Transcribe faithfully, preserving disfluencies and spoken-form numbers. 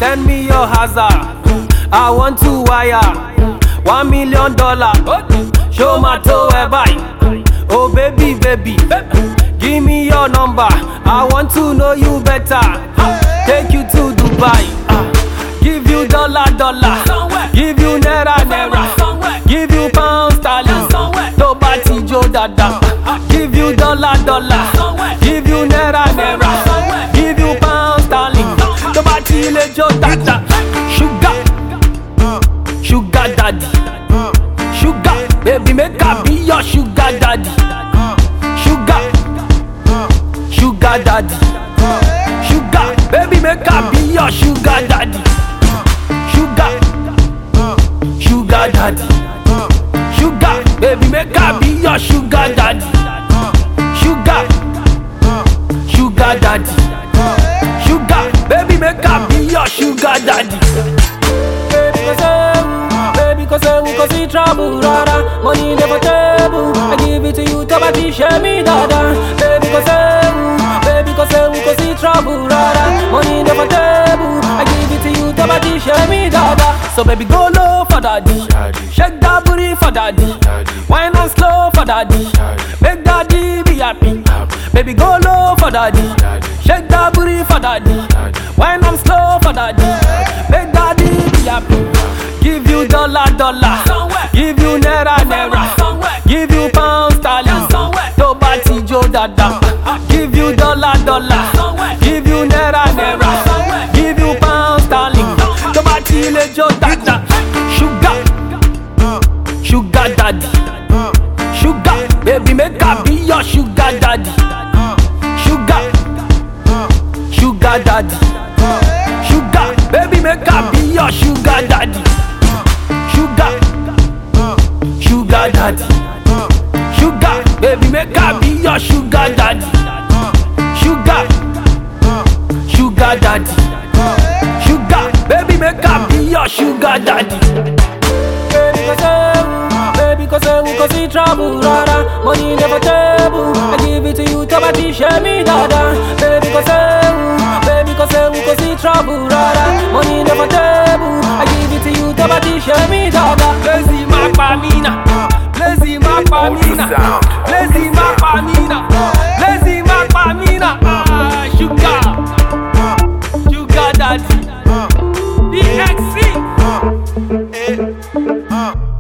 Send me your hazard. I want to wire one million dollar. Show my toe buy. Oh baby, baby, give me your number. I want to know you better. Take you to Dubai. Give you dollar, dollar. Give you naira, naira. Give you pound sterling. Toba tijo dada. Give you dollar, dollar. Give you naira, naira. Give you pound sterling. Toba tijo dada. Sugar, sugar daddy. Sugar, baby, make I be your sugar daddy. Sugar, sugar daddy. Sugar, baby, make I be your sugar daddy. Sugar, sugar daddy. Sugar, baby, make I be your sugar daddy. Sugar, sugar daddy. Sugar, baby, make I be your sugar daddy. Baby, cause baby, cause we cause see trouble, rara. Money never table. I give it to you, Toba share me, dada. Baby, cause baby, cause we cause see trouble, rara. Money never table. I give it to you, Toba share me, dada. So baby, go low for daddy. Shake that booty for daddy. Wine on slow for daddy. Make daddy be happy. Baby, go low for daddy. Shake that booty for daddy. Wine on slow for daddy. Make daddy be happy. Give you dollar, dollar. Give you naira, naira. Give you pound sterling. Toba tijo dada. Give you dollar, dollar. Give you naira, naira. Give you pound sterling. Toba tijo dada. Sugar, sugar daddy. Sugar, baby, make I be your sugar daddy. Sugar, sugar daddy. Sugar, baby, make I be your sugar daddy. Sugar, sugar daddy. Sugar, baby, make I be your sugar daddy. Sugar, sugar daddy. Sugar, baby, make I be your sugar daddy. Baby, cause baby, cause we cause see trouble, rara. Money never table. I give it to you, Toba share me, dada. Baby, cause baby, cause we cause see trouble, rara. Money never table. I give it to you, Toba share me, dada. Lazy Macpamina, lazy Macpamina, lazy Macpamina, lazy Macpamina. Ah, sugar, sugar daddy, D X C.